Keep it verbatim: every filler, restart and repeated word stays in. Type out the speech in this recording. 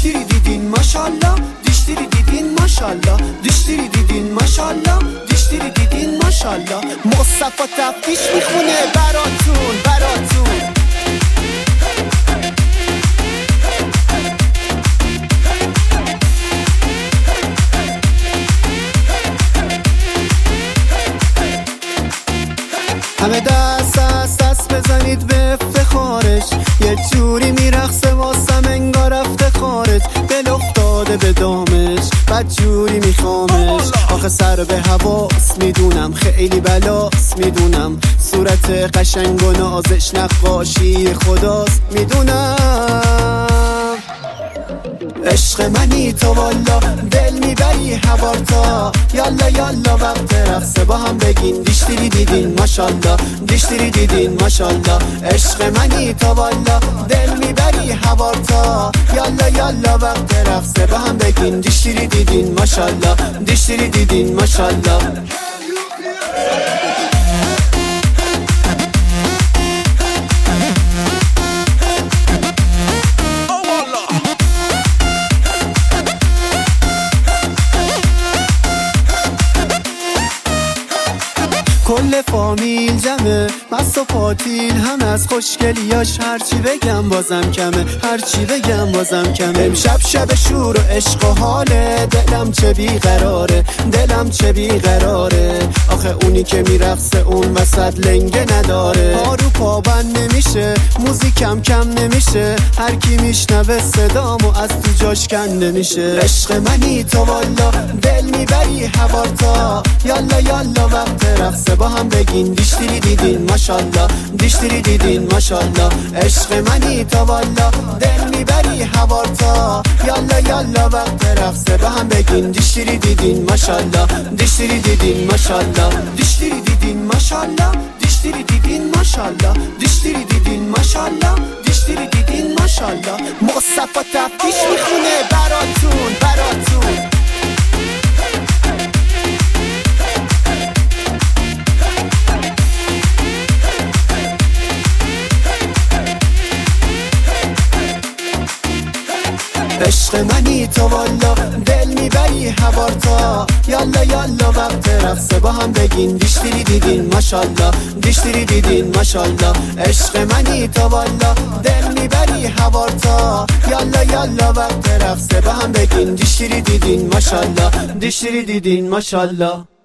dişleri دیدین ماشالله dişleri دیدین ماشالله dişleri دیدین ماشالله dişleri دیدین ماشالله مصطفی تفتیش میخونه براتون براتون همه دست دست دست بزنید به افتخارش یه جوری میرقصه واسم انگار رفته خارج دل افتاده به دامش بد جوری میخوامش آخه سر به حواس میدونم خیلی بلاس میدونم صورت قشنگ و نازش نقاشی خداست میدونم عشق منی تو والا دل میبری هوارتا یالا یالا وقت رقصه با هم بگین دیشتری دیدین ماشالله دیشتری دیدین ماشالله عشق منی تو والا دل میبری هوارتا یالا یالا وقت رقصه با هم بگین دیشتری دیدین ماشالله دیشتری دیدین ماشالله کل فامیل جمعه مست و پاتیل هم از خوشگلیاش هرچی بگم بازم کمه هرچی بگم بازم کمه امشب شب شور و عشق و حاله دلم چه بیقراره دلم چه بیقراره آخه اونی که میرقصه اون وسط لنگه نداره پا رو پا بند نمیشه موزیکم کم نمیشه هر کی میشنوه صدامو از تو جاش کنده میشه عشق منی تو والا دل میبری هوارتا یالا یالا وقت رقصه با هم بگین دیشتری دیدین ماشالله دیشتری دیدین ماشالله عشق منی تو والا دل میبری هوارتا یالا یالا وقت رقصه با هم بگین دیشتری دیدین ماشالله دیشتری دیدین ماشالله دیشتری دیدین ماشالله دیشتری دیدین ماشالله دیشتری دیدین ماشالله دیشتری دیدین ماشالله مصطفی تفتیش میخونه براتون براتون عشق منی تو والا دل میبری هوارتا یالا یالا وقت رقصه با هم بگین دیشتری دیدین ماشالله دیشتری دیدین ماشالله عشق منی تو والا دل میبری هوارتا یالا یالا وقت رقصه با هم بگین دیشتری دیدین ماشالله دیشتری دیدین ماشالله